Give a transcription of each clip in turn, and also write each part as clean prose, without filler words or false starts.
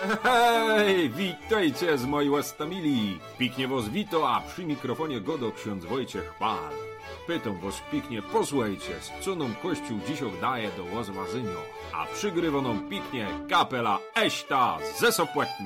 Hej, witajcie z mojej łastamili. Piknie was wito, a przy mikrofonie godo ksiądz Wojciech Pal. Pytam was piknie, posłuchajcie, z co nam Kościół dzisiaj daje do łazwazynio, a przygrywa nam piknie kapela Eśta ze Sopłetni.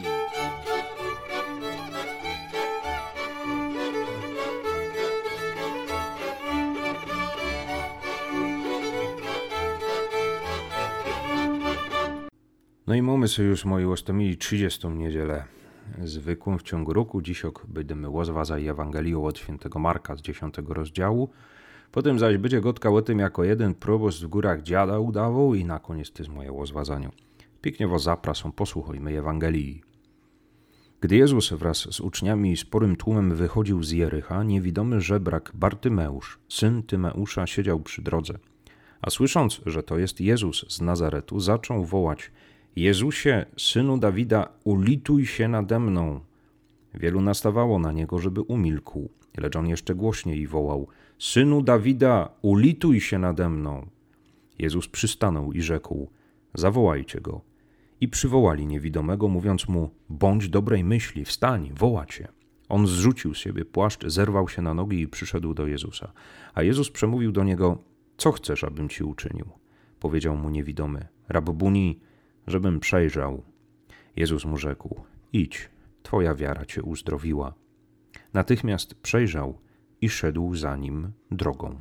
No i mamy sobie już, moi łastomili, 30. niedzielę zwykłą w ciągu roku. Dzisiaj będziemy łazwazać Ewangelią od świętego Marka z 10 rozdziału. Potem zaś będzie gotka o tym, jako jeden proboszcz w górach dziada udawał i na koniec to jest moje łazwazanie. Pięknie was zapraszam, posłuchajmy Ewangelii. Gdy Jezus wraz z uczniami i sporym tłumem wychodził z Jericha, niewidomy żebrak Bartymeusz, syn Tymeusza, siedział przy drodze. A słysząc, że to jest Jezus z Nazaretu, zaczął wołać: Jezusie, synu Dawida, ulituj się nade mną. Wielu nastawało na niego, żeby umilkł, lecz on jeszcze głośniej wołał: Synu Dawida, ulituj się nade mną. Jezus przystanął i rzekł: Zawołajcie go. I przywołali niewidomego, mówiąc mu: Bądź dobrej myśli, wstań, woła cię. On zrzucił z siebie płaszcz, zerwał się na nogi i przyszedł do Jezusa. A Jezus przemówił do niego: Co chcesz, abym ci uczynił? Powiedział mu niewidomy: Rabbuni, żebym przejrzał. Jezus mu rzekł: Idź, twoja wiara cię uzdrowiła. Natychmiast przejrzał i szedł za nim drogą.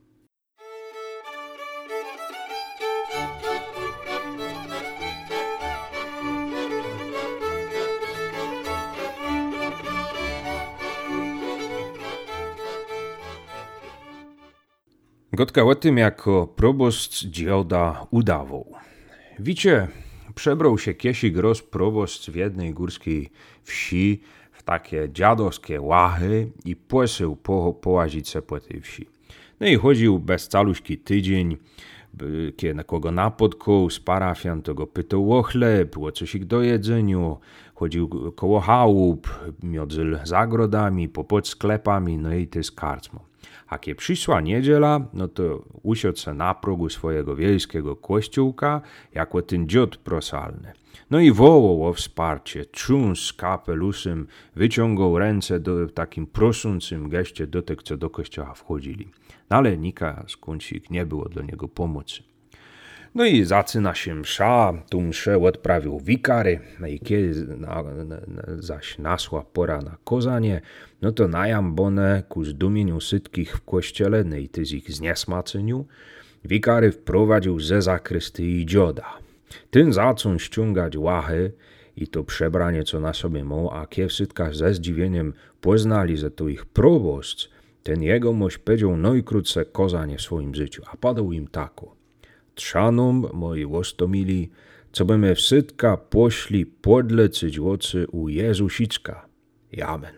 Gotka o tym, jako proboszcz dzioda udawał. Wicie, przebrał się kiesik proboszcz w jednej górskiej wsi w takie dziadowskie łachy i płesył połazić se po tej wsi. No i chodził bez caluśki tydzień, kiedy na kogo napotkał z parafian, to go pytał o chleb, o coś ich do jedzeniu. Chodził koło chałup, miodzyl z agrodami, pod sklepami, no i ty z karczmą. A kiedy przyszła niedziela, no to usiadł se na progu swojego wiejskiego kościółka, jako ten dziad prosalny. No i wołał o wsparcie, trząsł kapelusem, wyciągał ręce do takim proszącym geście do tych, co do kościoła wchodzili. No ale nika skądzik nie było dla niego pomocy. No i zaczyna się msza, tu mszę odprawił wikary, no i kiedy zaś nasła pora na kozanie, no to najambone ku zdumieniu sytkich w kościele, no i ty z ich zniesmaceniu, wikary wprowadził ze zakrystyi dzioda. Ten zaczął ściągać łachy i to przebranie, co na sobie miał, a kie w sytkach ze zdziwieniem poznali, że to ich proboszcz, ten jego moś powiedział najkrótsze kozanie w swoim życiu, a padał im tako: Trzanom, moi łostomili, co by me wsytka pośli podlecyć łocy u Jezusiczka. Amen.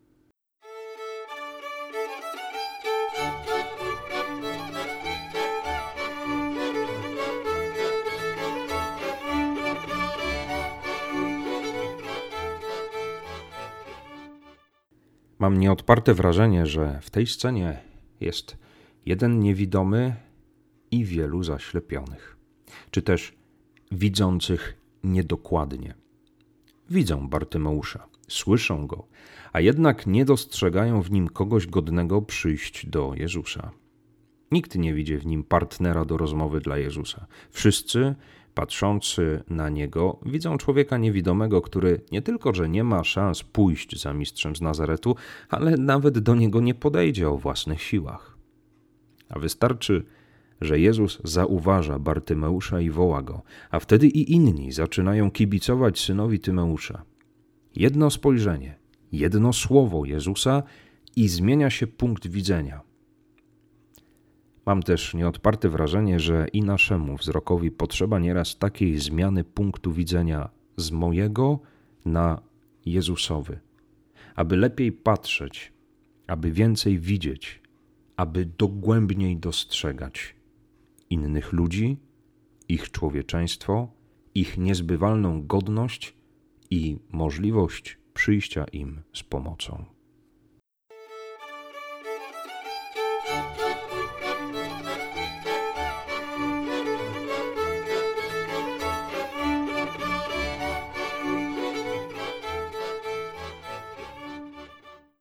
Mam nieodparte wrażenie, że w tej scenie jest jeden niewidomy i wielu zaślepionych, czy też widzących niedokładnie. Widzą Bartymeusza, słyszą go, a jednak nie dostrzegają w nim kogoś godnego przyjść do Jezusa. Nikt nie widzi w nim partnera do rozmowy dla Jezusa. Wszyscy, patrzący na niego, widzą człowieka niewidomego, który nie tylko, że nie ma szans pójść za mistrzem z Nazaretu, ale nawet do niego nie podejdzie o własnych siłach. A wystarczy, że Jezus zauważa Bartymeusza i woła go, a wtedy i inni zaczynają kibicować synowi Tymeusza. Jedno spojrzenie, jedno słowo Jezusa i zmienia się punkt widzenia. Mam też nieodparte wrażenie, że i naszemu wzrokowi potrzeba nieraz takiej zmiany punktu widzenia z mojego na Jezusowy, aby lepiej patrzeć, aby więcej widzieć, aby dogłębniej dostrzegać innych ludzi, ich człowieczeństwo, ich niezbywalną godność i możliwość przyjścia im z pomocą.